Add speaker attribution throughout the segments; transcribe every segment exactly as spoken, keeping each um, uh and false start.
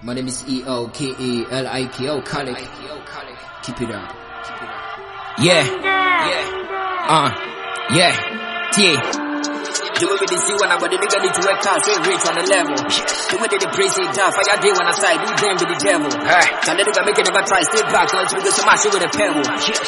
Speaker 1: My name is E O K E L I K O, Kalik. Keep it up.
Speaker 2: Yeah, yeah, uh, yeah, yeah. The way we they see when I got the nigga need to work hard, so rich on the level. The way they praise it down, fire day when I side, leave them with the devil. Tell the nigga make it never try, stay back, cause we go so much with a pebble.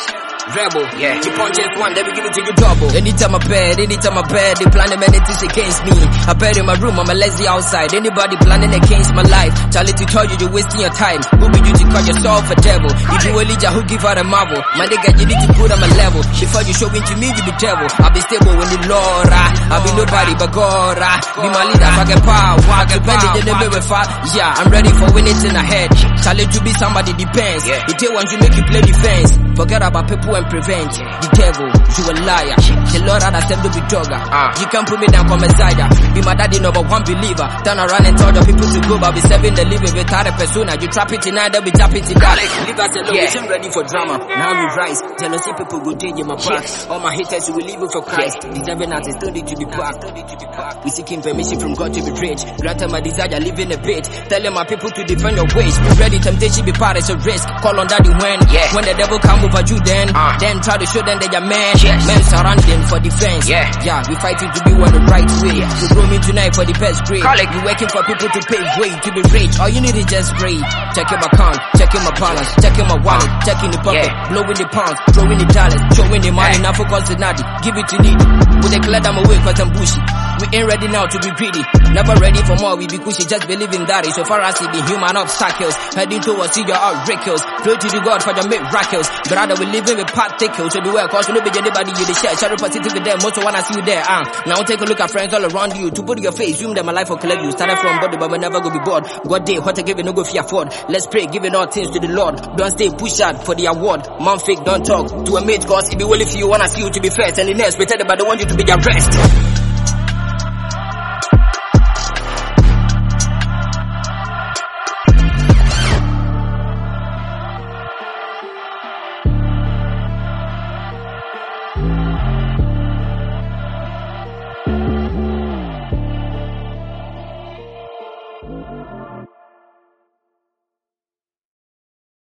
Speaker 2: Rebel, yeah. You punch it one, then we give it to you double. Anytime I bed, anytime I bed, they planning many things against me. I bed in my room, I'm a lazy outside. Anybody planning against my life, Charlie to tell you you're wasting your time. Who be you to call yourself a devil? If you Elijah, who give out a marvel? My nigga, you need to put on my level. Before you show into me, you be devil. I be stable when the Lord, I be nobody but God. Be my leader, I get power. I get power. Yeah, I'm ready for winning in the head. Charlie to be somebody depends. Yeah. The day once you make you play defense. Forget about people and prevent. The devil, you a liar. The Lord had us to be dogger. Uh. You can't put me down, come inside. Be my daddy number one believer. Turn around and tell the people to go, but be serving the living without a persona. You trap it in either, we tap it in that. Leave us alone, yeah. We ready for drama. Now we rise. Jealousy people go day in my back. Yes. All my haters, we will leave it for Christ. Yeah. The devil not is still need to be back. We seeking permission from God to be rich. Grant my desire, live in a bit. Telling my people to defend your ways. Be ready, temptation be part, it's a risk. Call on daddy when, yeah. When the devil come over you then. Uh. Then try to show them that you're man. Yes. Men surrounding for defense. Yeah, yeah, we fighting to be on the right way. Yes. We grow me tonight for the best grade. We working for people to pay way to be rich. All you need is just pray. Checking my account, checking my balance, checking my wallet, uh. checking the pocket, yeah. Blowing the pounds, throwing the dollars, showing the money. Now focus the naughty, give it to need. We declare them away cause I'm bushy. We ain't ready now to be greedy. Never ready for more, we be cushy, just believe in that. So far as it be human obstacles, heading towards see your outrageous. Pray to the God for your miracles. Brother, we living with particles. So beware, cause you know be anybody you the share. Shadow positive with them, most wanna see you there. Uh. Now take a look at friends all around you. To put your face, zoom them a life for collect you. Started from body, but we never go be bored. God day, what to give it, no go fear afford. Let's pray, giving all things to the Lord. Don't stay push out for the award. Man fake, don't talk to a mate, cause it be well if you wanna see you to be first. And the next, pretend but they want you to be your rest.